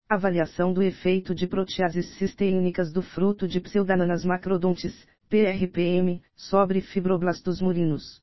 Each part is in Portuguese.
Avaliação do efeito de proteases cisteínicas do fruto de Pseudananas macrodontis, PRPM, sobre fibroblastos murinos.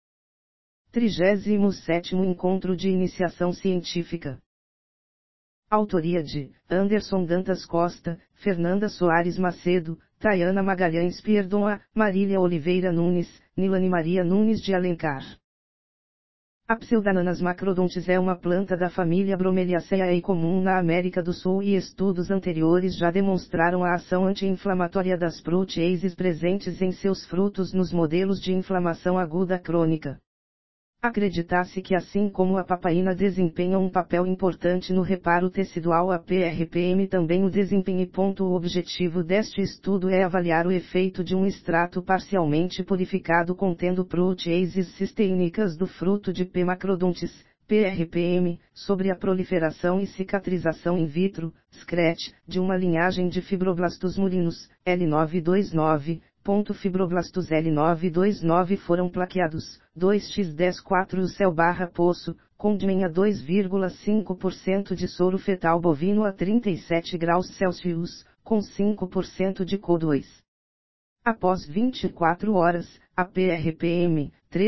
37º Encontro de Iniciação Científica. Autoria de Anderson Dantas Costa, Fernanda Soares Macedo, Tayana Magalhães Pierdoa, Marília Oliveira Nunes, Nilane Maria Nunes de Alencar. A Pseudananas macrodontis é uma planta da família Bromeliaceae comum na América do Sul e estudos anteriores já demonstraram a ação anti-inflamatória das proteases presentes em seus frutos nos modelos de inflamação aguda crônica. Acredita-se que assim como a papaína desempenha um papel importante no reparo tecidual, a PRPM também o desempenha. O objetivo deste estudo é avaliar o efeito de um extrato parcialmente purificado contendo proteases cisteínicas do fruto de P. macrodontis, PRPM, sobre a proliferação e cicatrização in vitro, SCRET, de uma linhagem de fibroblastos murinos, L929. Fibroblastos L929 foram plaqueados, 2x10 o céu/poço, com DMEM a 2,5% de soro fetal bovino a 37 graus Celsius, com 5% de CO2. Após 24 horas, a PRPM,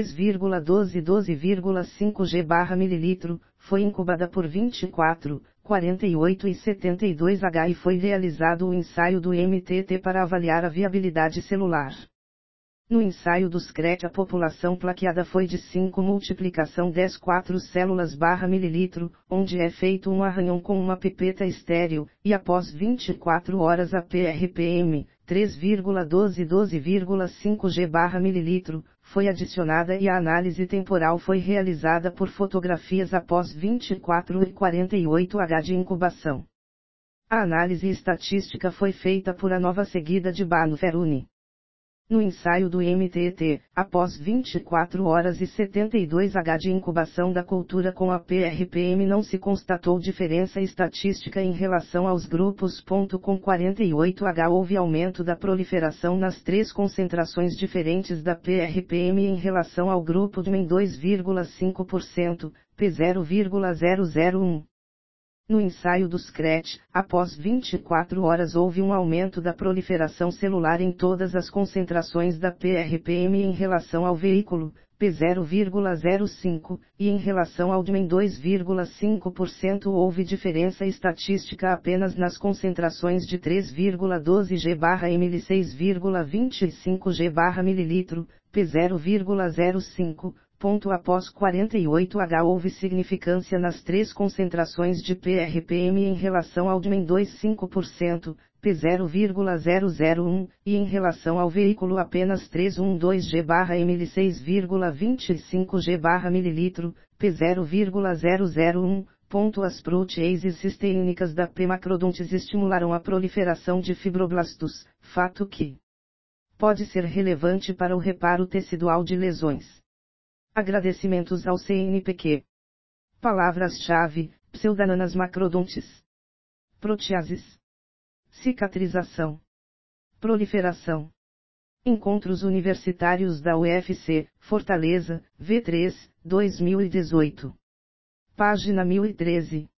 3,12-12,5 g/ml, foi incubada por 24, 48 e 72 h e foi realizado o ensaio do MTT para avaliar a viabilidade celular. No ensaio do SCRET a população plaqueada foi de 5 multiplicação 10,4 células/ml, onde é feito um arranhão com uma pipeta estéril, e após 24 horas a PRPM, 3,12-12,5 g/ml, foi adicionada e a análise temporal foi realizada por fotografias após 24 e 48 h de incubação. A análise estatística foi feita por a nova seguida de Banu-Ferruni. No ensaio do MTT, após 24 horas e 72 h de incubação da cultura com a PRPM não se constatou diferença estatística em relação aos grupos. Com 48 h houve aumento da proliferação nas três concentrações diferentes da PRPM em relação ao grupo de em 2,5%, P 0,001. No ensaio do SCRET, após 24 horas houve um aumento da proliferação celular em todas as concentrações da PRPM em relação ao veículo, P 0,05, e em relação ao DMEM 2,5% houve diferença estatística apenas nas concentrações de 3,12 g/ml e 6,25 g/ml, P 0,05. Após 48 h houve significância nas três concentrações de PRPM em relação ao DMEM 2,5%, P 0,001, e em relação ao veículo apenas 3,12 g/ml e 6,25 g/ml, P 0,001. As proteases cisteínicas da P. macrodontis estimularam a proliferação de fibroblastos, fato que pode ser relevante para o reparo tecidual de lesões. Agradecimentos ao CNPq. Palavras-chave: Pseudananas macrodontis, proteases, cicatrização, proliferação. Encontros Universitários da UFC, Fortaleza, V3, 2018. Página 1013.